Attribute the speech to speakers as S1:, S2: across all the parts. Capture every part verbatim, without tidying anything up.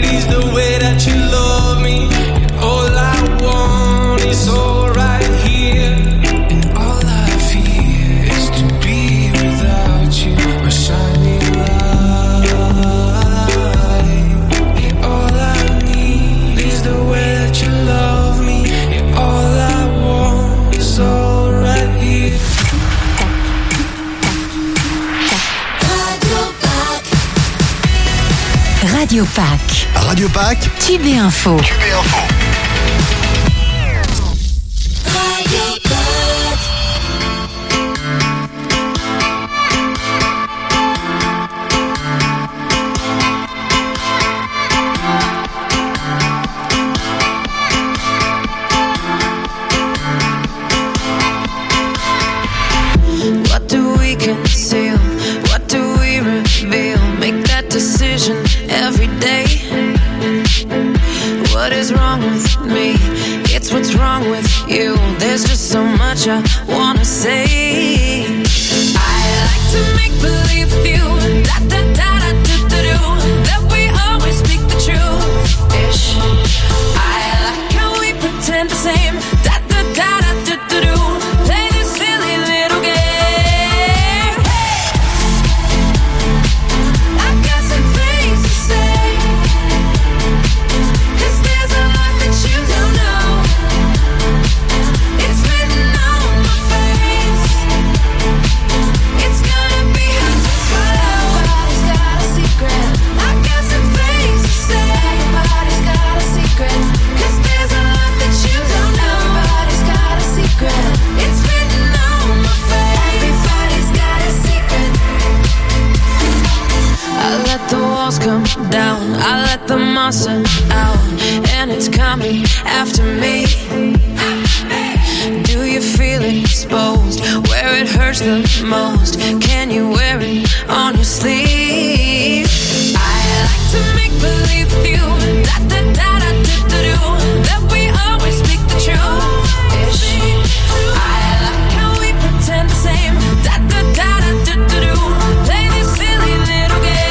S1: is the way that you love me. All I want is all right here, and all I fear is to be without you, my shining light. And all I need is the way that you love me, and all I want is all right here.
S2: Radio Pack.
S3: Radio Pack.
S2: Tube et Info.
S3: Tube et Info.
S2: Radio Pack.
S4: What do we conceal? What do we reveal? Make that decision every day. What is wrong with me? It's what's wrong with you. There's just so much I wanna say. I like to make believe with you. Da da da da do do do. That we always speak the truth. Ish. I like how we pretend the same. Da da da da do do do. Play this silly little game. Come down, I let the monster out, and it's coming after me. Do you feel it exposed, where it hurts the most? Can you wear it on your sleeve? I like to make believe with you, da da da da do do do, that we always speak the truth. Ish. I like how we pretend the same, da da da da do do do. Play this silly little game.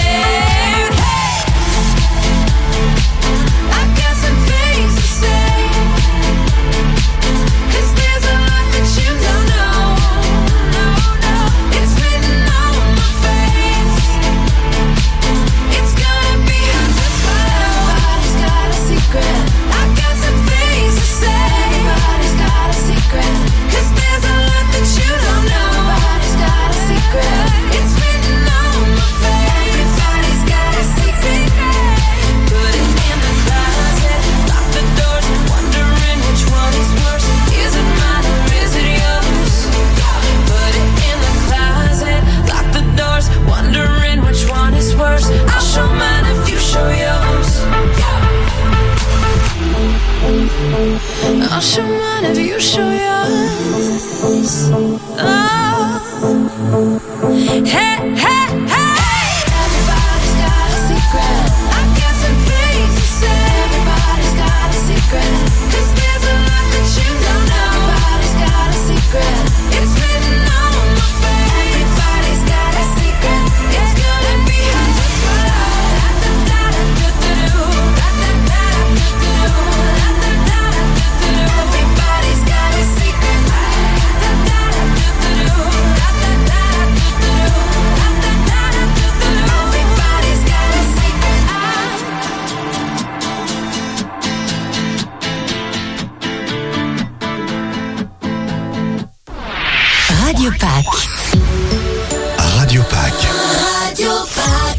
S4: I'll show mine if you show yours. Oh. Hey, hey, hey. Everybody's got a secret. I got some things to say. Everybody's got a secret. 'Cause there's a lot that you don't know. Everybody's got a secret. It's written on my face. Everybody's got a secret. It's gonna be hard to swallow. Da da da da do do do. Da da da da do do do. Da da da da do do do. Everybody's got a secret. Da da da da do do do. Da da da da do do do. Da da da da do do do. Everybody's got a secret.
S2: Radio Pack.
S3: Radio Pack.
S2: Radio Pack.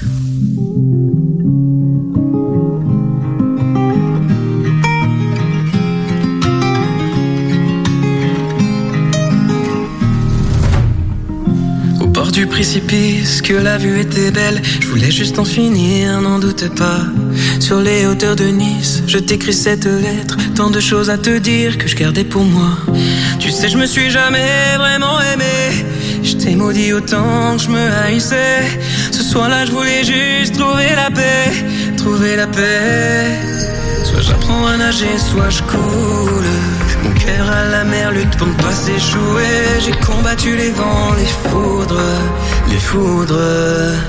S1: Au bord du précipice, que la vue était belle, je voulais juste en finir, n'en doute pas. Sur les hauteurs de Nice, je t'écris cette lettre, tant de choses à te dire que je gardais pour moi. Tu sais, je me suis jamais vraiment aimé, je t'ai maudit autant que je me haïssais. Ce soir-là, je voulais juste trouver la paix, trouver la paix. Soit j'apprends à nager, soit je coule. Mon cœur à la mer lutte pour ne pas s'échouer. J'ai combattu les vents, les foudres, les foudres.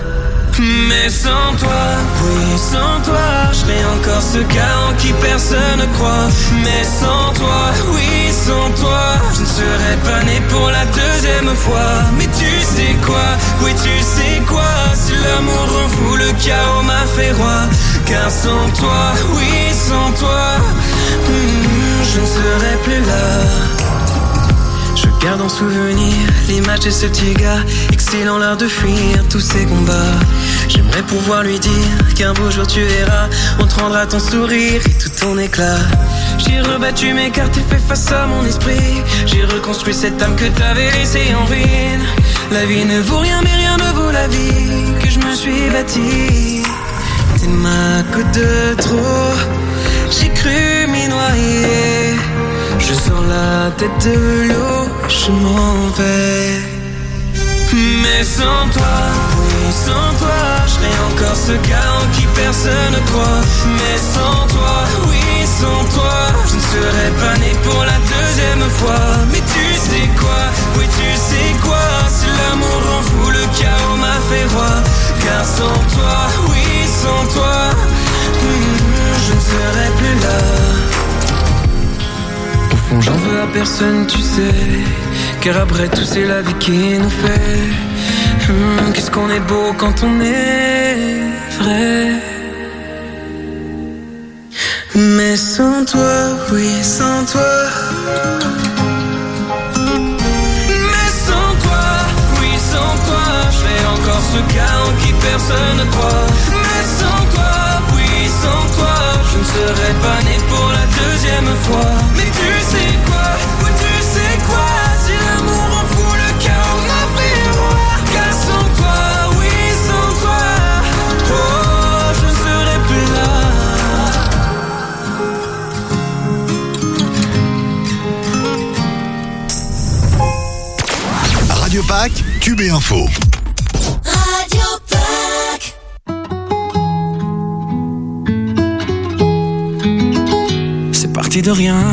S1: Mais sans toi, oui, sans toi, je serais encore ce gars en qui personne ne croit. Mais sans toi, oui, sans toi, je ne serais pas né pour la deuxième fois. Mais tu sais quoi, oui, tu sais quoi, si l'amour rend fou, le chaos m'a fait roi. Car sans toi, oui, sans toi, hmm, je ne serais plus là. Je garde en souvenir l'image de ce petit gars, excilant l'art de fuir tous ces combats. J'aimerais pouvoir lui dire qu'un beau jour tu verras, on te rendra ton sourire et tout ton éclat. J'ai rebattu mes cartes et fait face à mon esprit. J'ai reconstruit cette âme que t'avais laissée en ruine. La vie ne vaut rien mais rien ne vaut la vie que je me suis bâtie. T'es ma goutte de trop, j'ai cru m'y noyer. Je sors la tête de l'eau, je m'en vais. Mais sans toi, oui, sans toi, je serais encore ce gars en qui personne ne croit. Mais sans toi, oui, sans toi, je ne serais pas né pour la deuxième fois. Mais tu sais quoi, oui, tu sais quoi, si l'amour rend fou, le chaos m'a fait roi. Car sans toi, oui, sans toi, hmm, je ne serais plus là. J'en veux à personne, tu sais, car après tout c'est la vie qui nous fait. Hum, qu'est-ce qu'on est beau quand on est vrai. Mais sans toi, oui, sans toi. Mais sans toi, oui, sans toi, je serais encore ce gars en qui personne ne croit. Mais sans toi, oui, sans toi, je ne serais pas né pour la deuxième fois. Mais tu sais quoi, oui, tu sais quoi, si l'amour en fout, le chaos m'a fait roi. Car sans toi, oui, sans toi, oh, je ne serais plus
S3: là. Radio Pâques, Cube et Info.
S2: Radio Pâques.
S1: C'est parti de rien,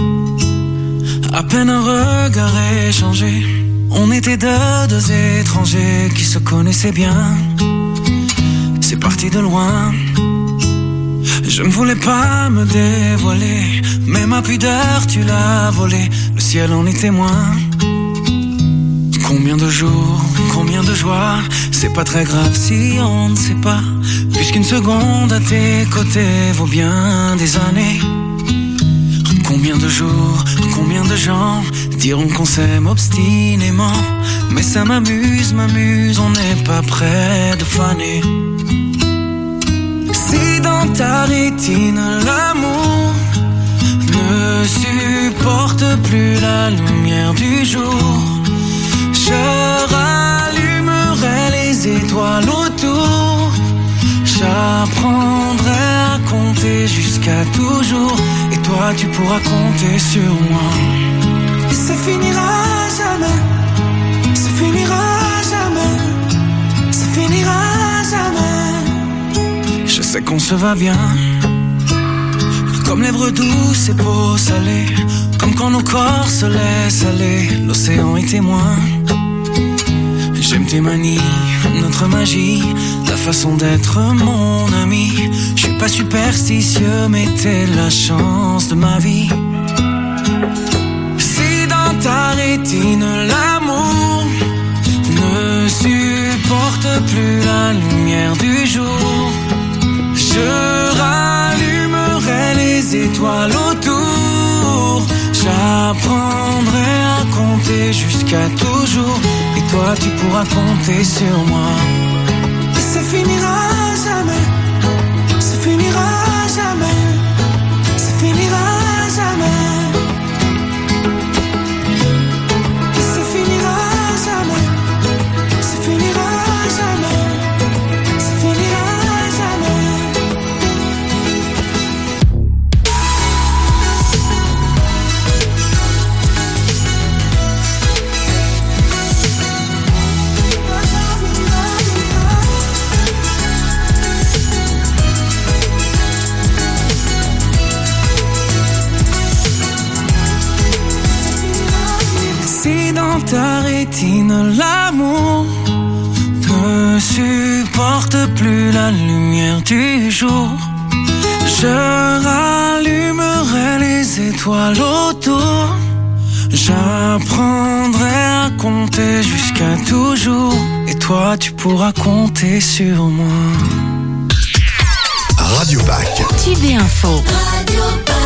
S1: à peine un regard échangé. On était deux, deux étrangers qui se connaissaient bien. C'est parti de loin, je ne voulais pas me dévoiler, mais ma pudeur tu l'as volée, le ciel en est témoin. Combien de jours, combien de joies, c'est pas très grave si on ne sait pas, puisqu'une seconde à tes côtés vaut bien des années. Combien de jours, combien de gens diront qu'on s'aime obstinément, mais ça m'amuse, m'amuse, on n'est pas près de faner. Si dans ta rétine l'amour ne supporte plus la lumière du jour, je rallumerai les étoiles autour. J'apprendrai à compter jusqu'à toujours, et toi tu pourras compter sur moi. Et ça finira jamais, ça finira jamais, ça finira jamais. Je sais qu'on se va bien, comme lèvres douces et peau salée, comme quand nos corps se laissent aller, l'océan est témoin. J'aime tes manies, notre magie, ta façon d'être mon ami. Je suis pas superstitieux, mais t'es la chance de ma vie. Si dans ta rétine l'amour ne supporte plus la lumière du jour, je rallumerai les étoiles autour. J'apprendrai à compter jusqu'à toujours, et toi tu pourras compter sur moi. Et ça finira jamais, ça finira jamais, ça finira jamais. Et ça finira jamais, ça finira jamais, ça finira jamais. Ta rétine l'amour ne supporte supporte plus la lumière du jour, je rallumerai les étoiles autour. J'apprendrai à compter jusqu'à toujours, et toi tu pourras compter sur moi.
S3: Radio Pâques.
S2: Tube Info. Radio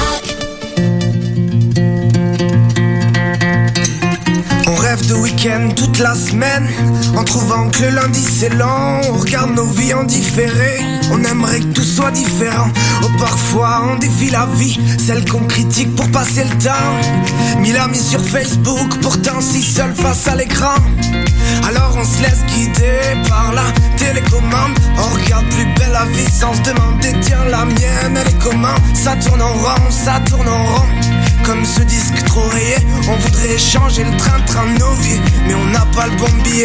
S5: On rêve de week-end toute la semaine, en trouvant que le lundi c'est lent. On regarde nos vies en différé, on aimerait que tout soit différent. Oh parfois on défie la vie, celle qu'on critique pour passer le temps. Mille amis sur Facebook, pourtant si seul face à l'écran. Alors on se laisse guider par la télécommande. On regarde plus belle la vie sans se demander, tiens la mienne elle est comment. Ça tourne en rond, ça tourne en rond. Comme ce disque trop rayé, on voudrait changer le train-train de nos vies, mais on n'a pas le bon billet.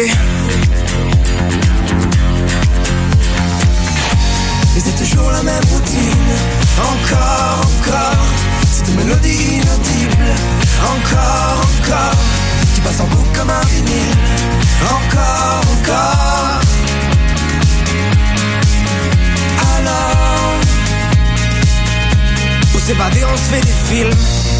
S5: Et c'est toujours la même routine, encore, encore. Cette mélodie inaudible, encore, encore. Qui passe en boucle comme un vinyle, encore, encore. Alors, pour s'évader on se fait des films.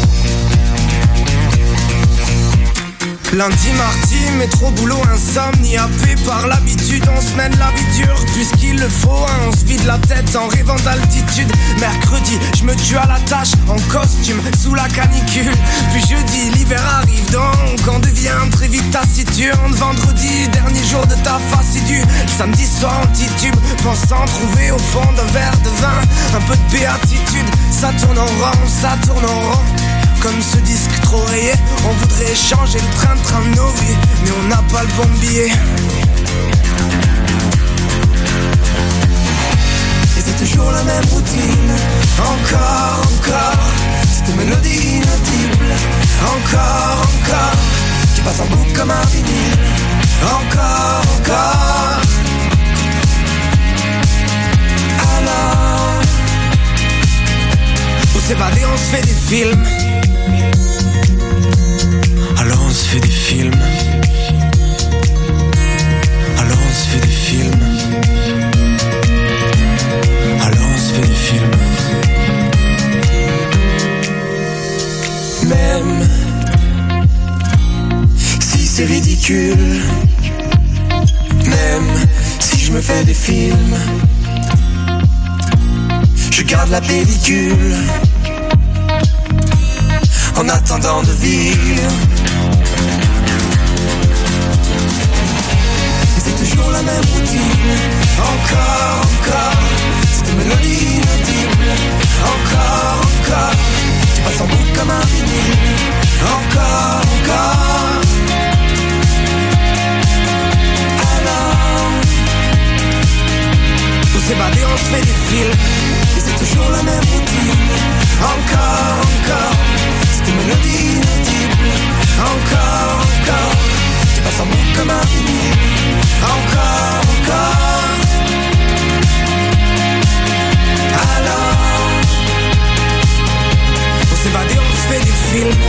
S5: Lundi, mardi, métro, boulot, insomnie, happé par l'habitude, on se mène la vie dure puisqu'il le faut, hein, on se vide la tête en rêvant d'altitude. Mercredi, je me tue à la tâche, en costume, sous la canicule. Puis jeudi, l'hiver arrive donc, on devient très vite taciturne. Vendredi, dernier jour de ta fascidue. Samedi soir, on titube, pensant trouver au fond d'un verre de vin un peu de béatitude. Ça tourne en rond, ça tourne en rond. Comme ce disque trop rayé, on voudrait changer le train-train de nos vies, mais on n'a pas le bon billet. Et c'est toujours la même routine, encore, encore. Cette mélodie inaudible, encore, encore. Qui passe en boucle comme un vinyle, encore, encore. Alors, pour s'évader on se fait des films. Alors on se fait des films. Alors on se fait des films. Alors on se fait des films. Même si c'est ridicule, même si je me fais des films, je garde la pellicule en attendant de vivre. Et c'est toujours la même routine, encore, encore. Cette mélodie inaudible, encore, encore. Qui passe en boucle comme un vinyle, encore, encore. Alors, pour s'évader on se fait des films. Et c'est toujours la même routine, encore, encore. Cette mélodie inaudible, encore, encore. Qui passe en boucle comme un vinyle, encore, encore. Alors, pour s'évader on se fait des films.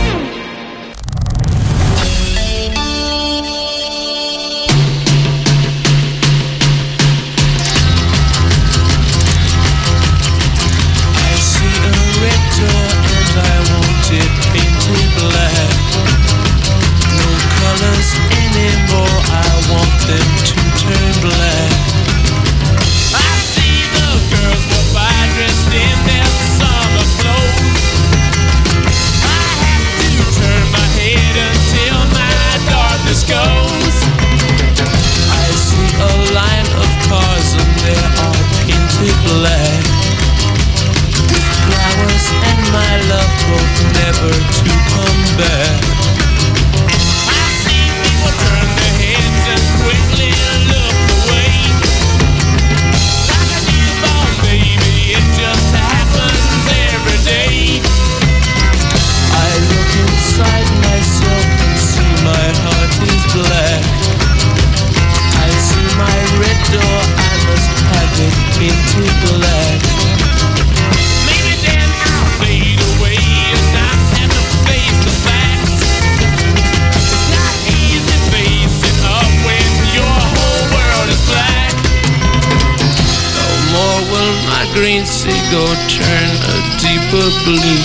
S6: Anymore, I want them to turn black. I see the girls go by dressed in their summer clothes. I have to turn my head until my darkness goes. I see a line of cars and they are painted black, with flowers and my love both never to come back. Turn their heads and quickly look away. Like a newborn baby, it just happens every day. I look inside myself and see my heart is black. I see my red door, I must have it painted black. Maybe then I'll fade away and not have to face the facts. seagull turn a deeper blue.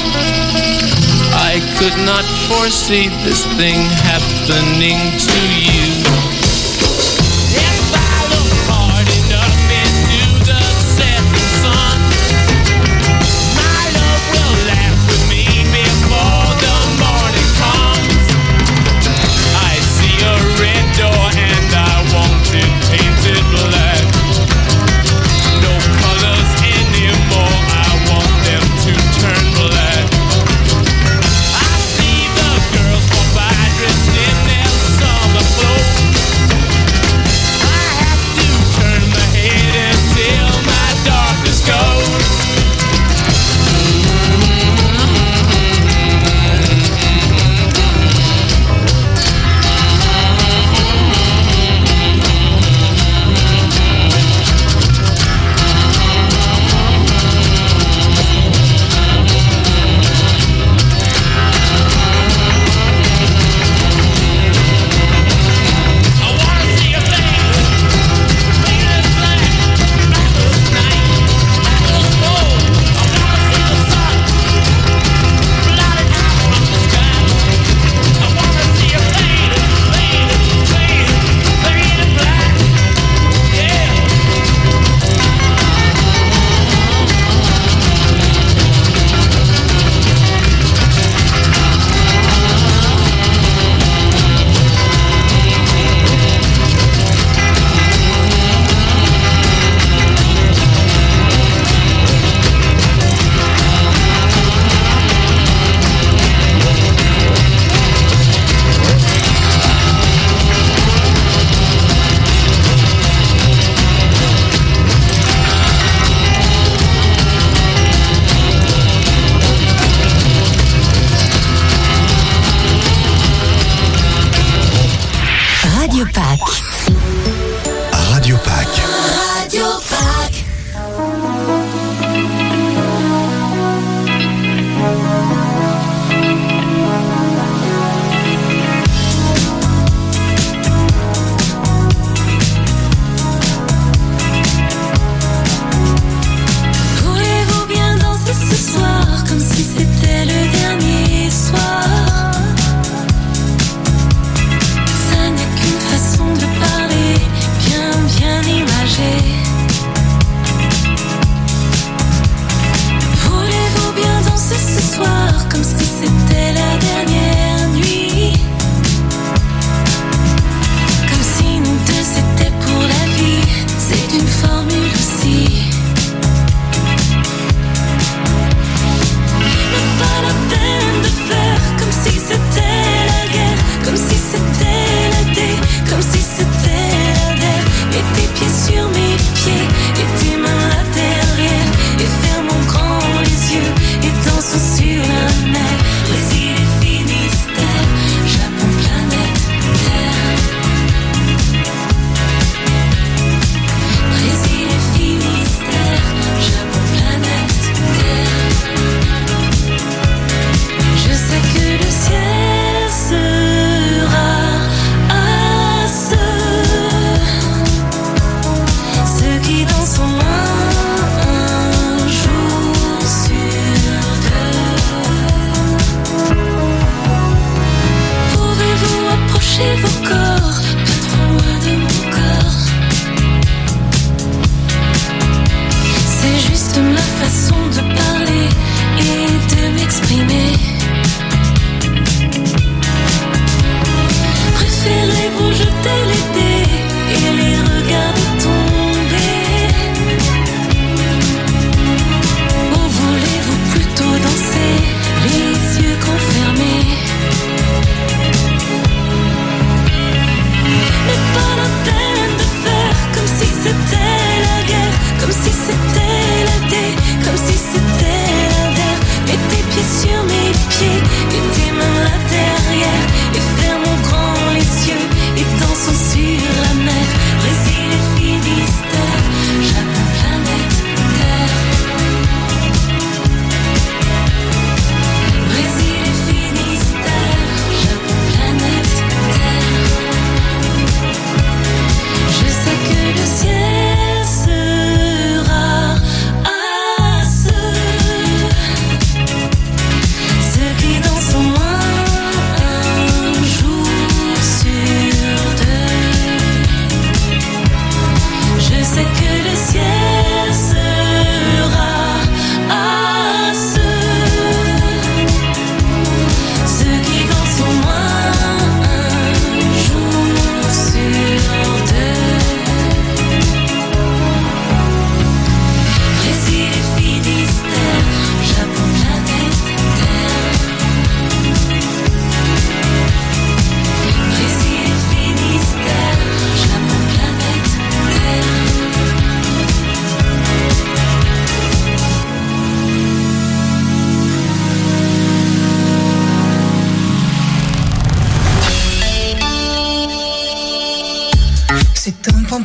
S6: I could not foresee this thing happening to you. If I look hard enough into the setting sun, my love will laugh with me before the morning comes. I see a red door and I want it painted black. No colors anymore, I want them to turn black. I see the girls walk by dressed in their summer clothes.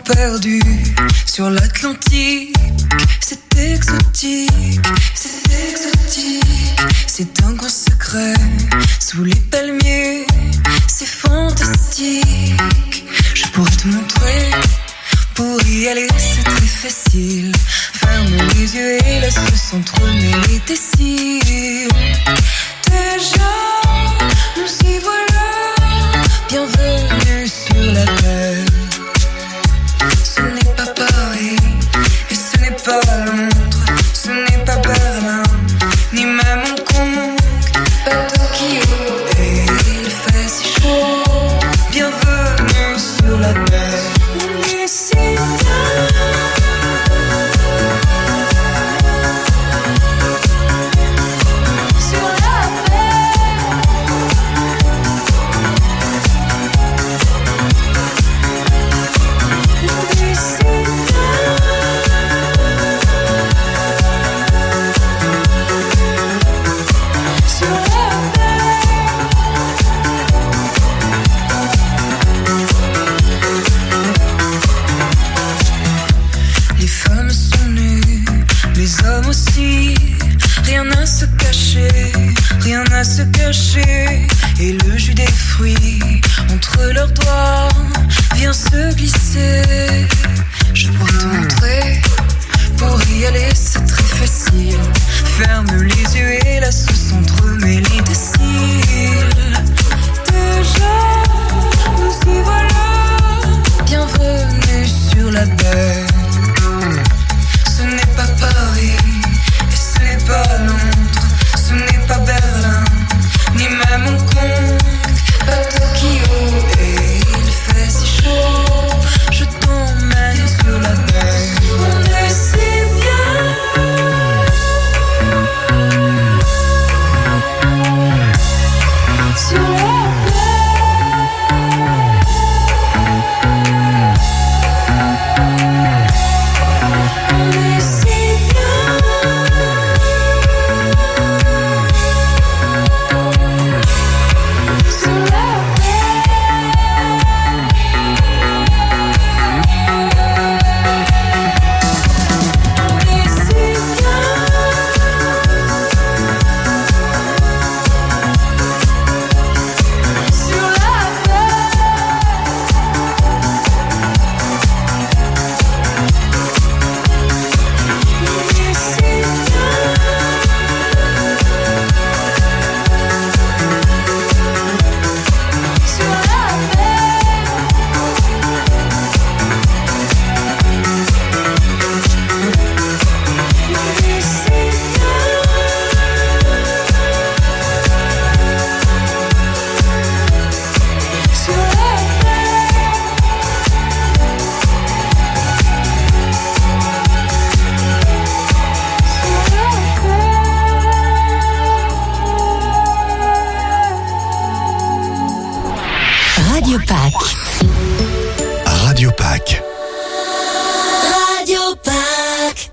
S1: perdu sur l'Atlantique. C'est exotique, c'est exotique. C'est un grand secret sous les palmiers. C'est fantastique. Je pourrais te montrer. Pour y aller, c'est très facile. Ferme les yeux et laisse s'entremêler tes cils. Déjà, nous y voilà. Bienvenue sur la terre. Ce n'est pas Paris et ce n'est pas Londres. Ce n'est pas Berlin, ni même Hong Kong. Pas Tokyo et il fait si chaud. Bienvenue sur la terre. On est si rien à se cacher. Et le jus des fruits entre leurs doigts vient se glisser. Je pourrais te montrer. Pour y aller c'est très facile. Ferme les yeux et laisse s'entremêler tes cils. Déjà nous y voilà. Bienvenue sur la baie. Ce n'est pas Paris et ce n'est pas Londres. Ce n'est pas Berlin, ni même Hong Kong. Pas Tokyo et il fait si chaud. Je t'emmène sur la baie. On est si bien. Sur la baie. On est si
S2: Radio Pack.
S3: Radio Pack.
S2: Radio Pack.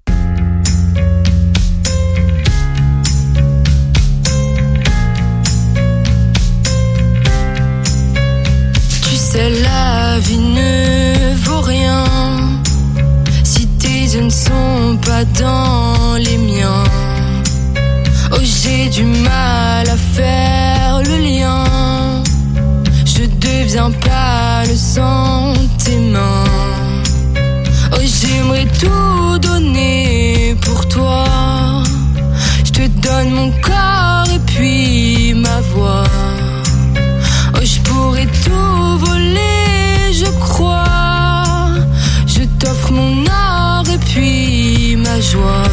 S1: Tu sais, la vie ne vaut rien si tes yeux ne sont pas dans les miens. Oh, j'ai du mal à faire le lien. Je deviens pâle sans tes mains. Oh, j'aimerais tout donner pour toi. Je te donne mon corps et puis ma voix. Oh, je pourrais tout voler, je crois. Je t'offre mon or et puis ma joie.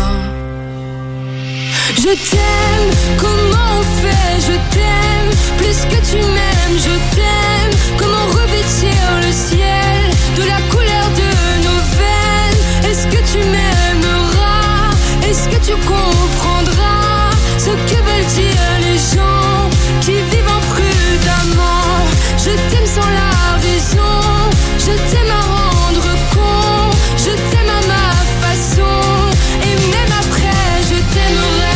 S1: Je t'aime, comment on fait? Je t'aime, plus que tu m'aimes, je t'aime. Comment revêtir le ciel de la couleur de nos veines? Est-ce que tu m'aimeras? Est-ce que tu comprendras ce que veulent dire les gens qui vivent imprudemment? Je t'aime sans la raison, je t'aime à rendre compte, je t'aime à ma façon, et même après je t'aimerai.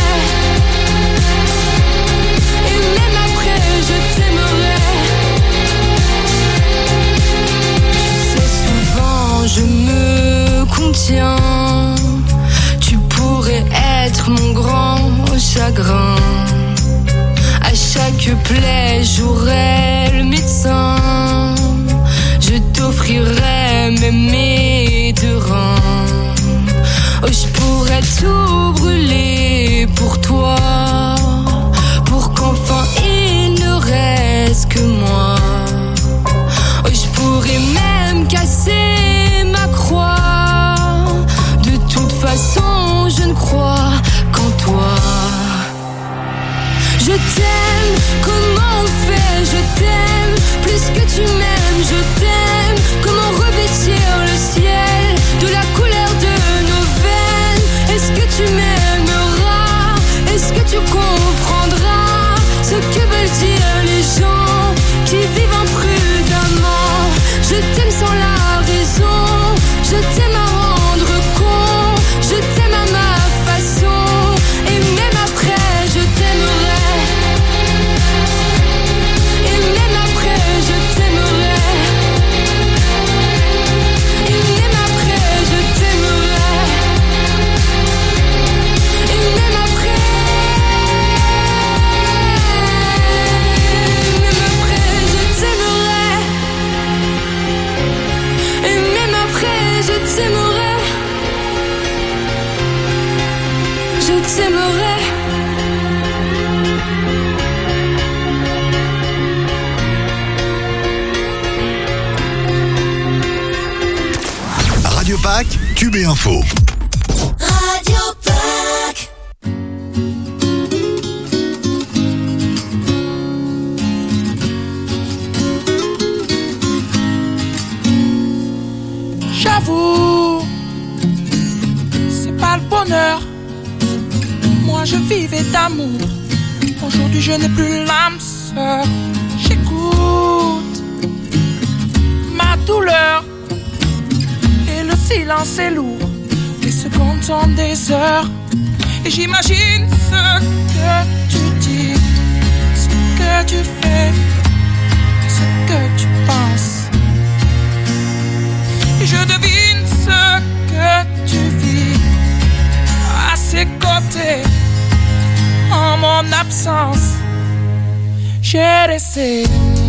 S1: Et même après je t'aimerai. Tu sais, souvent je
S4: que plaît, j'aurai le médecin. Je t'offrirai même mes deux reins. Oh, je pourrais tout brûler pour toi, pour qu'enfin il ne reste que moi. Oh, je pourrais même casser ma croix. De toute façon, je ne crois qu'en toi. Je t'aime, comment on fait? Je t'aime, plus que tu m'aimes, je t'aime. Comment revêtir le ciel de la couleur de nos veines? Est-ce que tu m'aimeras? Est-ce que tu comprendras ce que veulent dire les gens qui vivent imprudemment? Je t'aime sans la raison, je t'aime à rendre compte, je t'aime à ma façon, et même après je t'aimerai. Et même après je t'aimerai. Et même après je t'aimerai. Et même après. Même après je t'aimerai. Et même après je t'aimerai. Je t'aimerai.
S3: Radio Pâques, Cube et Info.
S2: Radio Pâques.
S7: J'avoue, c'est pas le bonheur. Moi je vivais d'amour. Aujourd'hui je n'ai plus l'âme sœur. J'écoute ma douleur. Et le silence est lourd. Les secondes sont des heures. Et j'imagine ce que tu dis, ce que tu fais, ce que tu penses. Et je devine ce que tu vis à ses côtés. En mon absence, j'ai laissé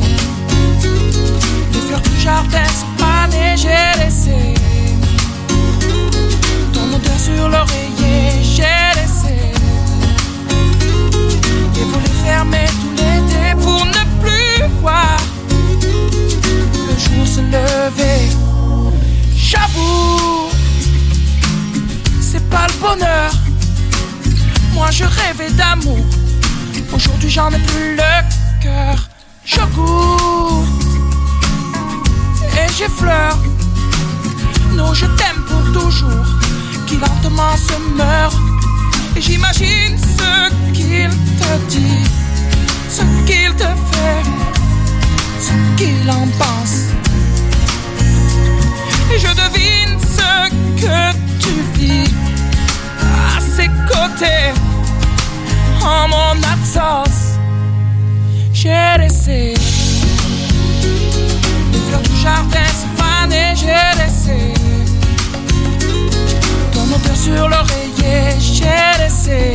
S7: les fleurs du jardin se faner. J'ai laissé ton odeur sur l'oreiller. J'ai laissé les volets fermés tout l'été pour ne plus voir le jour se lever. J'avoue, c'est pas le bonheur. Moi je rêvais d'amour. Aujourd'hui j'en ai plus le cœur. Je goûte et j'effleure nos je t'aime pour toujours qui lentement se meurt. Et j'imagine ce qu'il te dit, ce qu'il te fait, ce qu'il en pense. Et je devine ce que tu vis à ses côtés. En mon absence, j'ai laissé les fleurs du jardin se faner. J'ai laissé ton odeur sur l'oreiller. J'ai laissé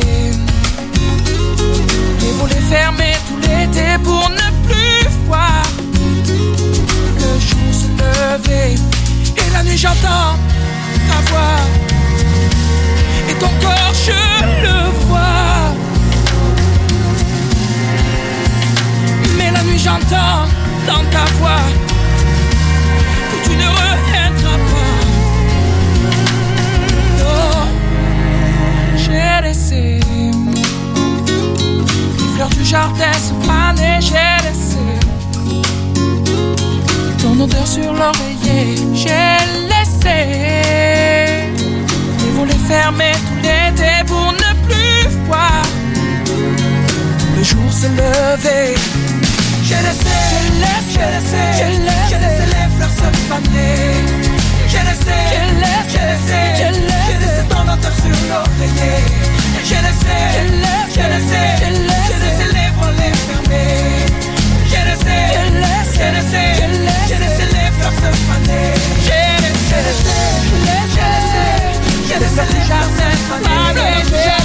S7: les volets fermés tout l'été pour ne plus voir le jour se lever. Et la nuit j'entends ta voix et ton corps je le vois. Mais la nuit j'entends dans ta voix que tu ne reviendras pas. Oh, j'ai laissé les fleurs du jardin se faner. J'ai laissé ton odeur sur l'oreiller. J'ai laissé les volets fermés tout l'été pour ne plus voir le jour se lever. J'ai laissé, j'ai laissé, j'ai laissé, j'ai laissé les fleurs se faner. J'ai laissé, j'ai laissé, j'ai laissé, j'ai laissé ton odeur sur l'oreiller. J'ai laissé, j'ai laissé, j'ai laissé, j'ai laissé les volets fermés. J'ai laissé, j'ai laissé, j'ai laissé, j'ai laissé les fleurs se faner. J'ai laissé, j'ai laissé, j'ai laissé, j'ai laissé les jardins se faner.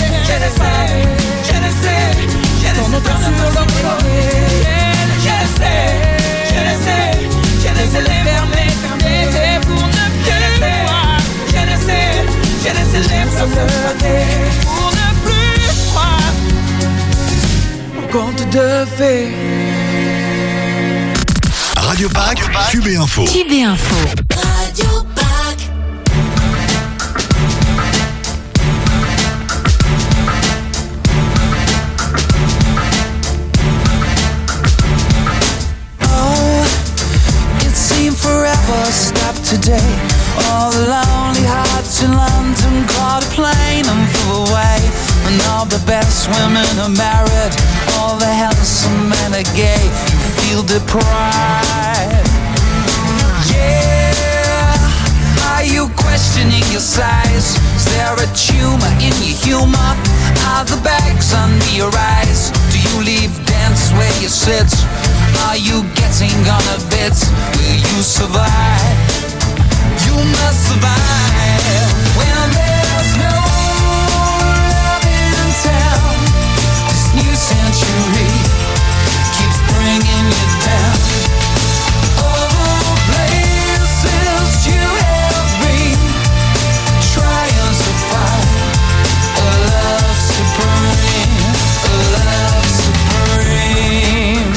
S5: devait.
S3: Radio Pack, Q B Info.
S2: Q B Info. Radio Pack.
S8: Oh, it seemed forever stopped today. All the lonely hearts in London caught a plane and flew away. And all the best women are married, all the handsome men are gay. You feel deprived. Yeah, are you questioning your size? Is there a tumor in your humor? Are the bags under your eyes? Do you leave dance where you sit? Are you getting on a bit? Will you survive? You must survive when there's no love in town. This new century keeps bringing you down. All the places you have been, trying to find a love supreme, a love supreme.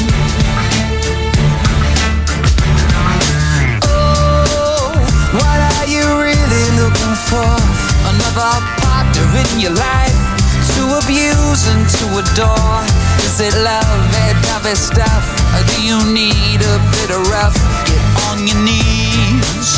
S8: What are you really looking for? Another partner in your life to abuse and to adore? Is it love, that dovey stuff? Or do you need a bit of rough? Get on your knees.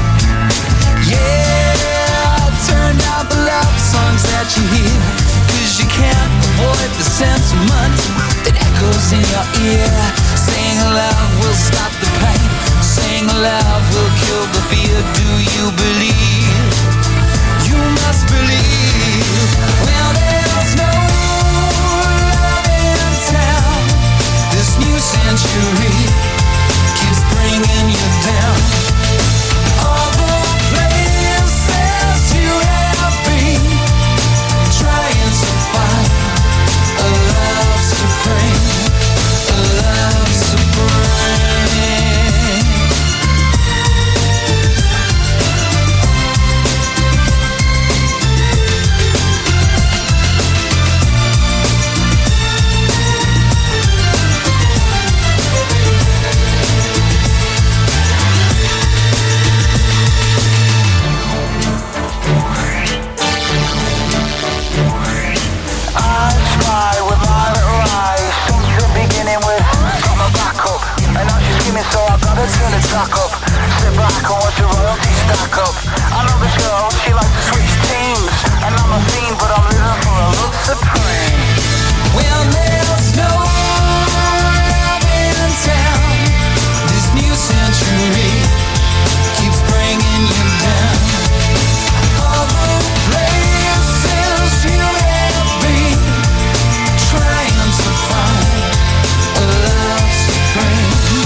S8: Yeah, turn down the love songs that you hear, 'cause you can't avoid the sentiment that echoes in your ear. Saying love will stop the pain, saying love will kill the fear. Do you believe? You must believe. Well, there's no love in town. This new century keeps bringing you down. All the places you have been, trying to find a love supreme, a love supreme. So I gotta turn the track up. Sit back and watch the royalty stack up. I know this girl, she likes to switch teams, and I'm a fiend, but I'm living for a love supreme. Well, there's no love in town. This new century keeps bringing you down. All the places you have been, trying to find a love supreme.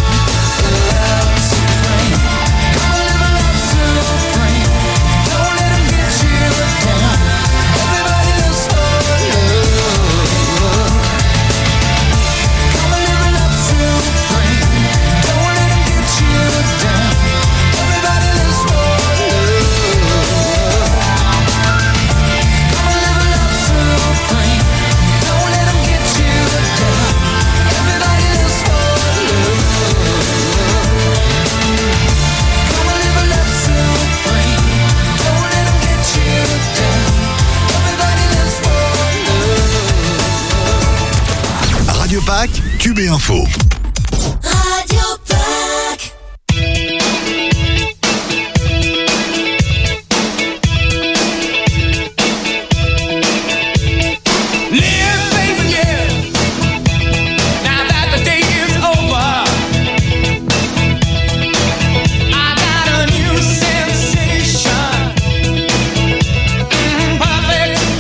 S3: Radio Pack, Q B Info.
S2: Radio Pack.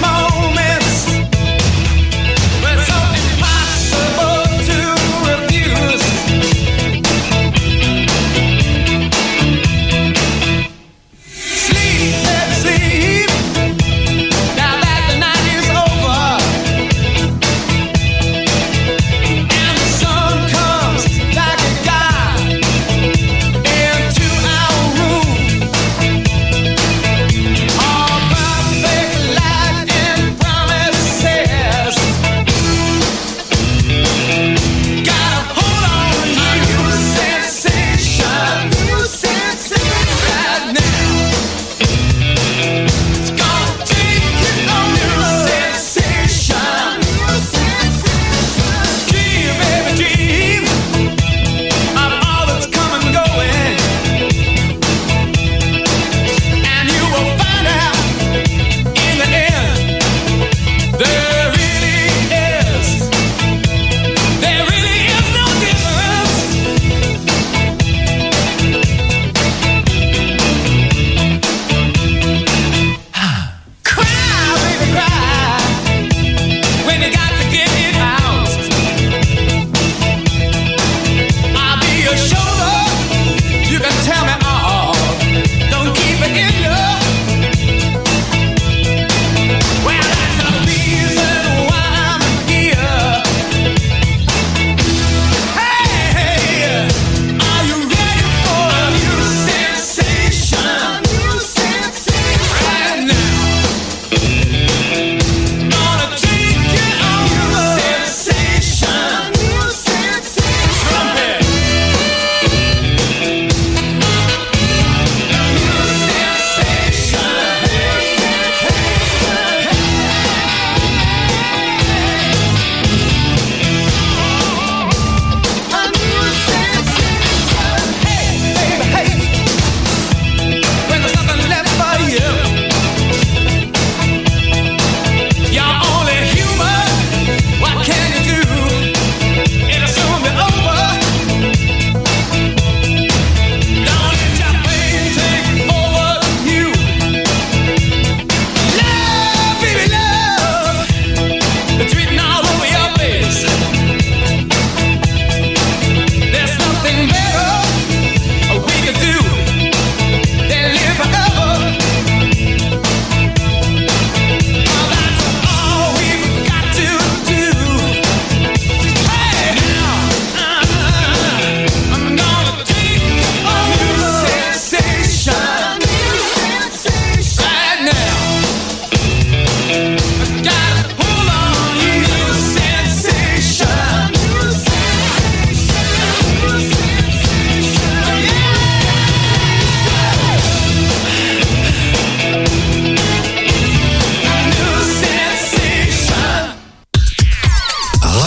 S9: Moments, but something impossible to refuse.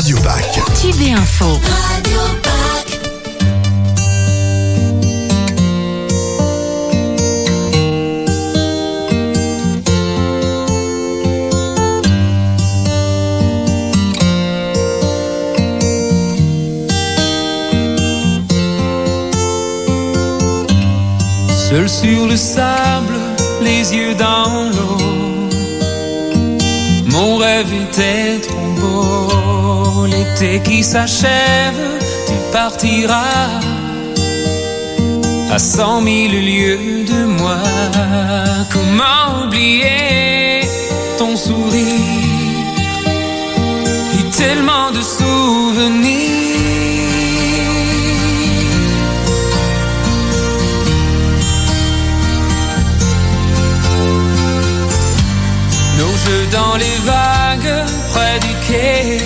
S3: Radio Pack.
S9: Tube et Info.
S2: Radio Pack.
S1: Seul sur le sable, les yeux dans l'eau, mon rêve était trop beau. L'été qui s'achève, tu partiras à cent mille lieues de moi. Comment oublier ton sourire et tellement de souvenirs. Nos jeux dans les vagues près du quai,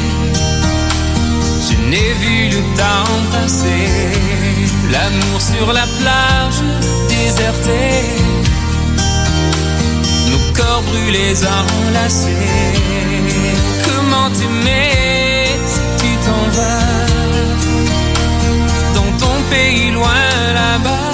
S1: je n'ai vu le temps passer. L'amour sur la plage désertée, nos corps brûlés enlacés. Comment t'aimer si tu t'en vas dans ton pays loin là-bas.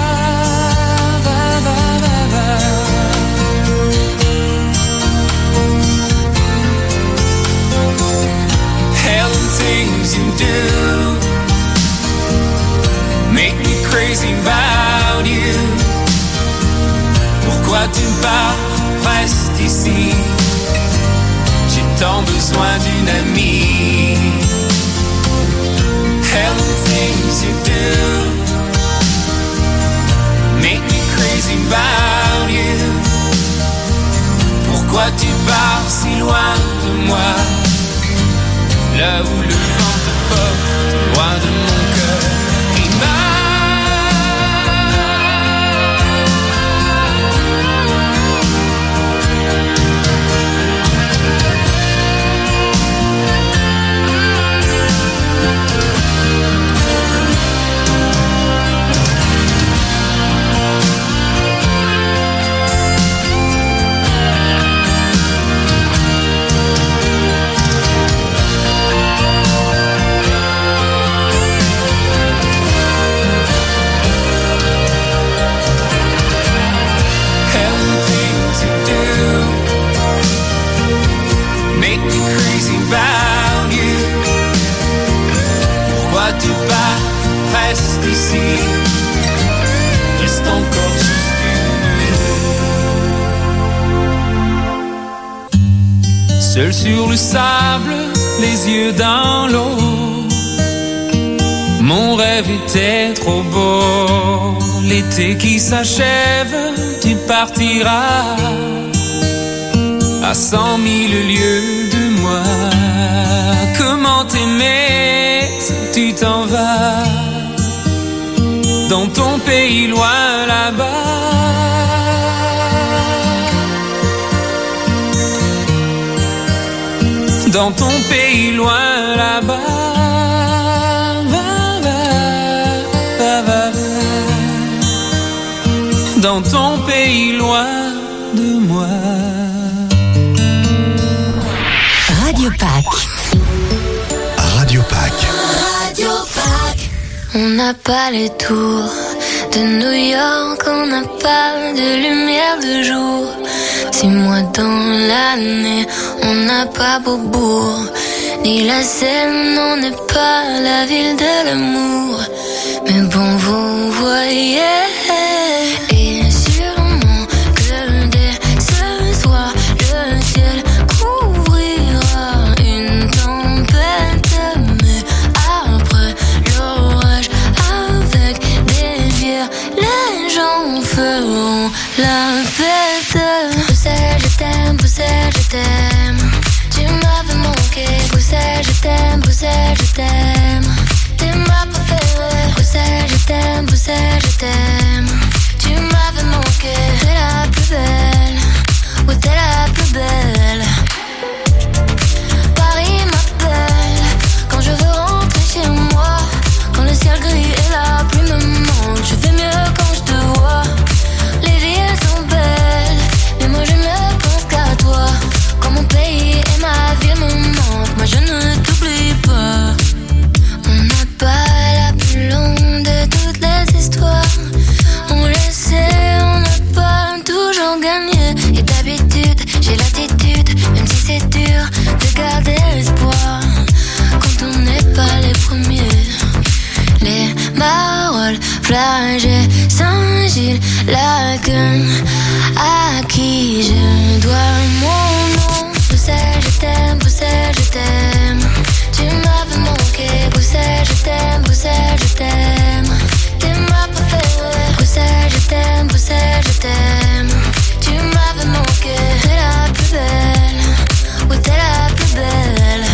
S1: Things you do make me crazy about you. Pourquoi tu pars, reste ici. J'ai tant besoin d'une amie. Hell, things you do make me crazy about you. Pourquoi tu pars si loin de moi? Là où le vent te porte, loin de mon cœur. Il m'a tu pars, reste ici. Reste encore juste une nuit. Seul sur le sable, les yeux dans l'eau, mon rêve était trop beau. L'été qui s'achève, tu partiras à cent mille lieues de moi. Comment t'aimer si tu t'en vas dans ton pays loin là-bas. Dans ton pays loin là-bas. Va, va, va, va, va. Dans ton pays loin de moi.
S9: Radio Pack.
S3: Radio Pack.
S2: Radio Pack.
S4: On n'a pas les tours de New York, on n'a pas de lumière de jour. Six mois dans l'année, on n'a pas Beaubourg, ni la Seine, on n'est pas la ville de l'amour. Mais bon, vous voyez, et sûrement que dès ce soir, le ciel couvrira une tempête. Mais après l'orage, avec des bières, les gens feront la fête. Bruxelles, je t'aime, Bruxelles, je t'aime. Tu m'avais manqué, Bruxelles, je t'aime, Bruxelles, je t'aime. T'es ma préférée, Bruxelles, je t'aime, Bruxelles, je t'aime. dur de garder espoir quand on n'est pas les premiers. Les Marolles, Flagey, Saint-Gilles, Laken, à qui je dois mon nom. Bruxelles, je t'aime, Bruxelles, je t'aime. Tu m'avais manqué, Bruxelles, je t'aime, Bruxelles, je t'aime. T'es ma préférée. Bruxelles, je t'aime, Bruxelles, je t'aime. Tu m'avais manqué. T'es la plus belle, oui t'es la plus belle.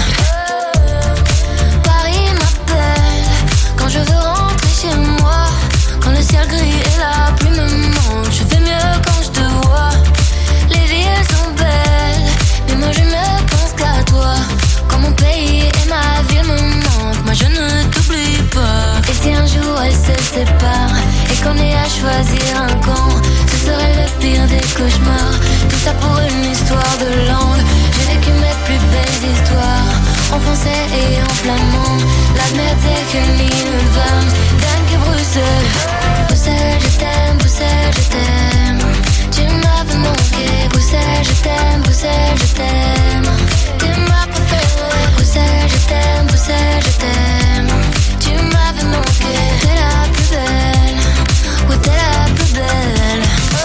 S4: Paris m'appelle quand je veux rentrer chez moi. Quand le ciel gris et la pluie me manquent, je fais mieux quand je te vois. Les villes sont belles, mais moi je ne pense qu'à toi. Quand mon pays et ma ville me manquent, moi je ne t'oublie pas. Et si un jour elles se séparent et qu'on ait à choisir un camp, ce serait le pire des cauchemars. Tout ça pour une histoire de langue. J'ai vécu mes plus belles histoires en français et en flamand. La merde c'est que l'île va dingue que Bruxelles. Bruxelles je t'aime, Bruxelles je t'aime. Tu m'avais manqué. Bruxelles je t'aime, Bruxelles je t'aime. T'es ma préférée. Bruxelles je t'aime, Bruxelles je t'aime. Tu m'avais manqué. T'es la plus belle, oui t'es la plus belle.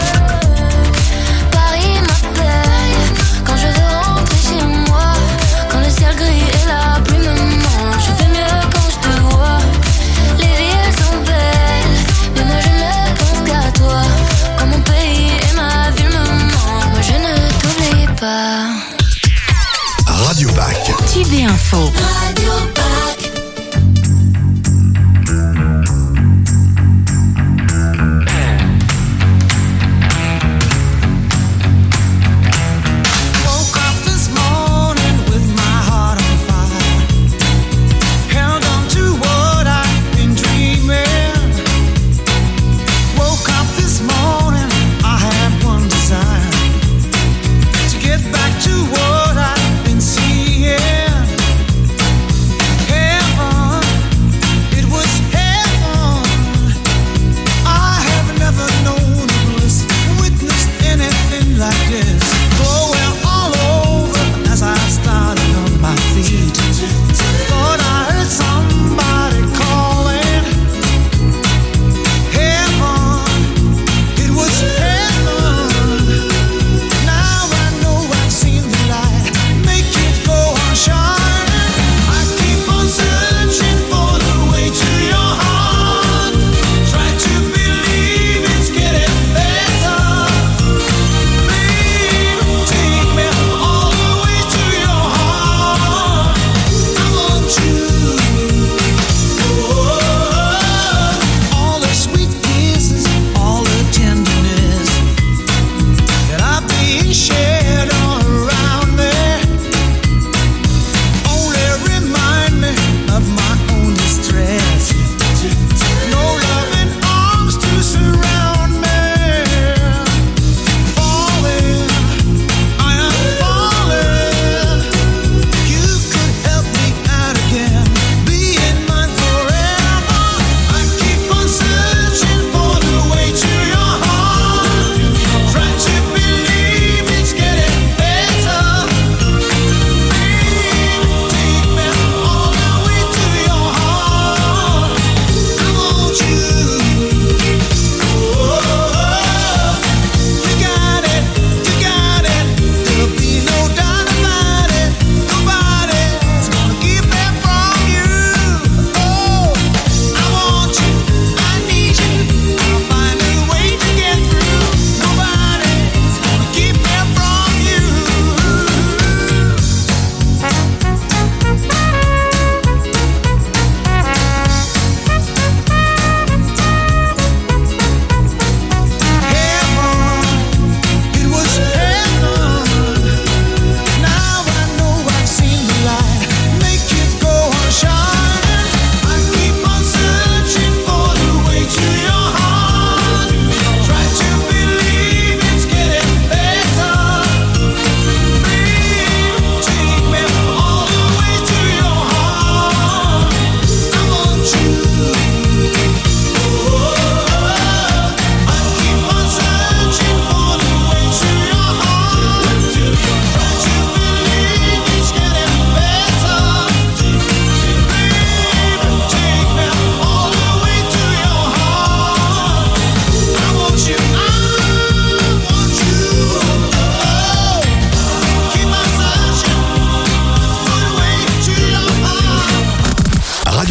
S4: Paris m'appelle quand je veux rentrer chez moi. Quand le ciel gris et la pluie me manquent, je fais mieux quand je te vois. Les villes sont belles, mais moi je ne pense qu'à toi. Quand mon pays et ma ville me manquent, moi je ne t'oublie pas.
S3: Radio Pack.
S9: Tube et info.
S2: Radio Pack.
S10: Back to what I've been seeing. Hey,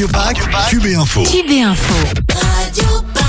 S3: Radio Pack, Tube et Info.
S9: Tube et Info.
S2: Radio Pack.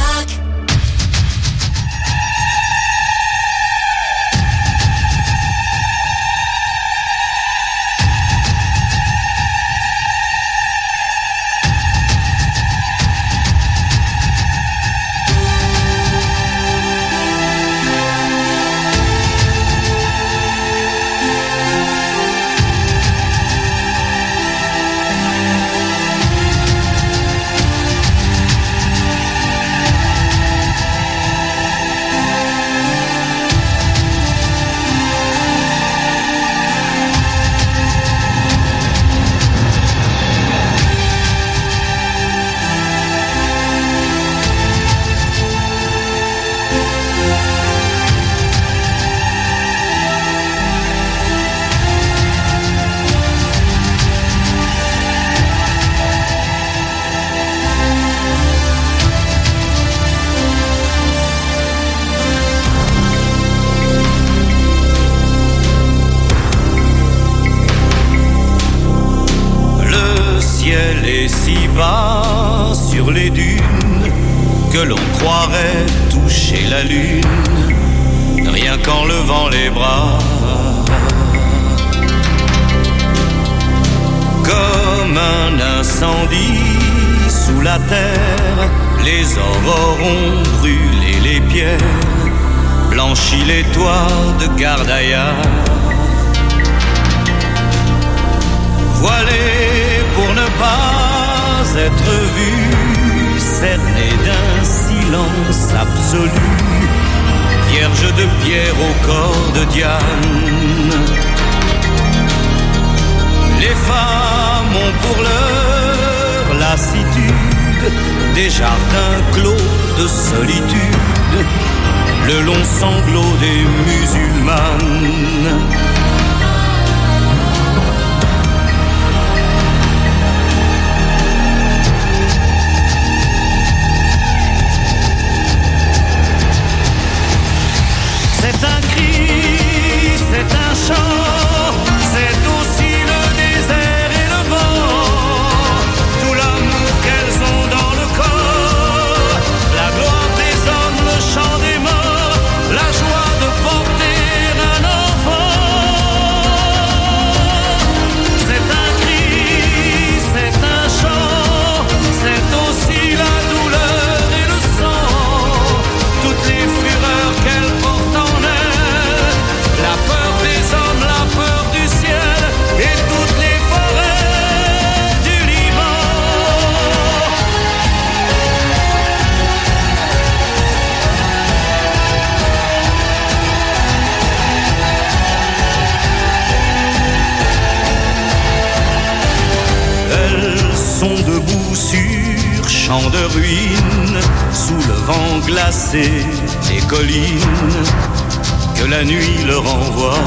S10: Sur les dunes, que l'on croirait toucher la lune, rien qu'en levant les bras. Comme un incendie sous la terre, les aurores ont brûlé les pierres, blanchi les toits de Gardaïa. Voilé pour ne pas être vu, cerné d'un silence absolu, vierge de pierre au corps de Diane. Les femmes ont pour leur lassitude des jardins clos de solitude, le long sanglot des musulmanes. C'est un cri, c'est un chant, c'est aussi le désert et le vent, tout l'amour qu'elles ont dans le corps, la gloire des hommes, le chant des morts, la joie de porter un enfant. C'est un cri, c'est un chant, c'est aussi la douleur et le sang, toutes les fureurs qu'elles portent en la peur des hommes, la peur du ciel et toutes les forêts du Liban. Elles sont debout sur champs de ruines, sous le vent glacé des collines que la nuit leur envoie.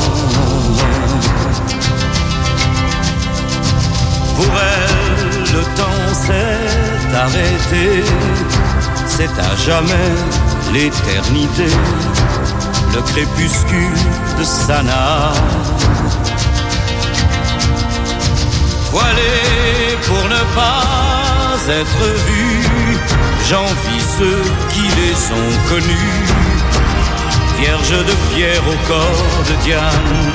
S10: Pour elles, le temps s'est arrêté, c'est à jamais l'éternité, le crépuscule de Sanaa. Voilés pour ne pas être vus, j'envie ceux qui les ont connus, vierge de pierre au corps de Diane,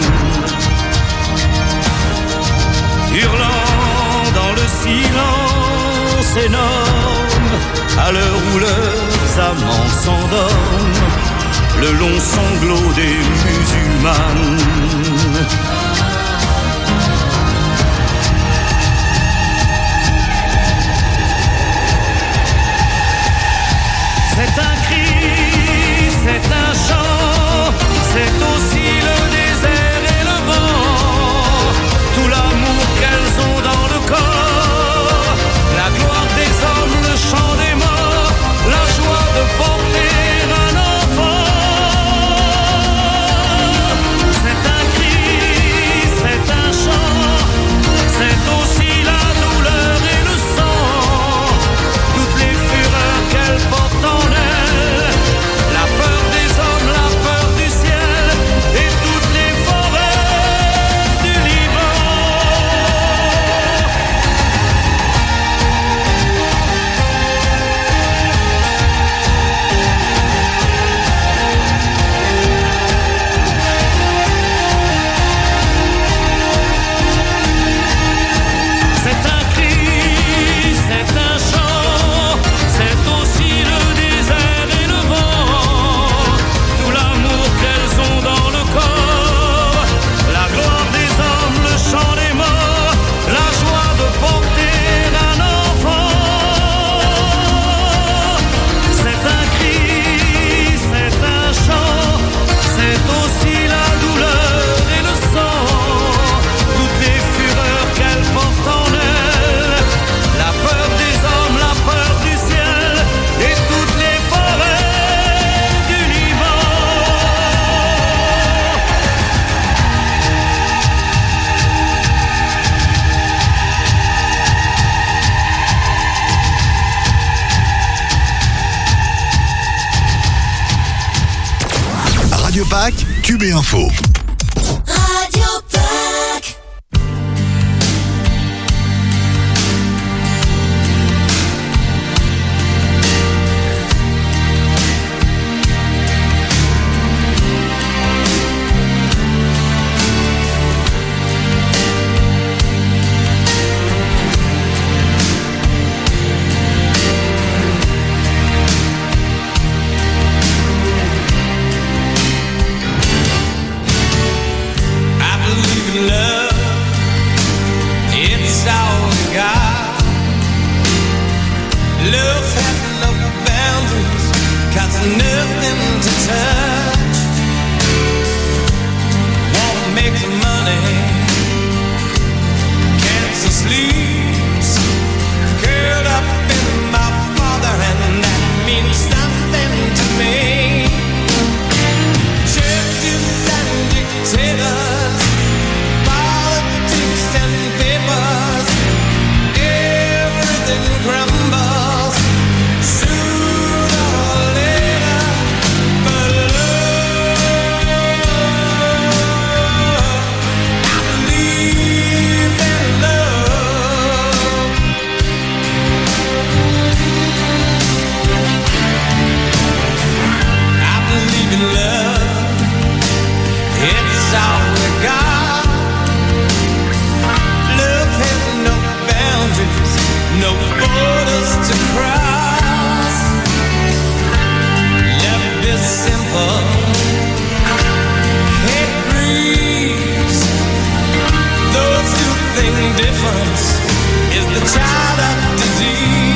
S10: hurlant dans le silence énorme, à l'heure où leurs amants s'endorment, le long sanglot des musulmanes. C'est un cri, c'est un chant, c'est aussi le désert et le vent, tout l'amour qu'elles ont dans le corps, la gloire des hommes, le chant des morts, la joie de porter un enfant. C'est un cri,
S3: Q B Info.
S2: Radio Pack.
S11: Nothing to touch. Won't make the money. Cancer sleeps curled up in my father, and that means something to me. Churches and dictators, politics and papers, everything crumbles. Sooner or later. No borders to cross. Love is simple. Hate breeds. Those who think difference is the child of disease.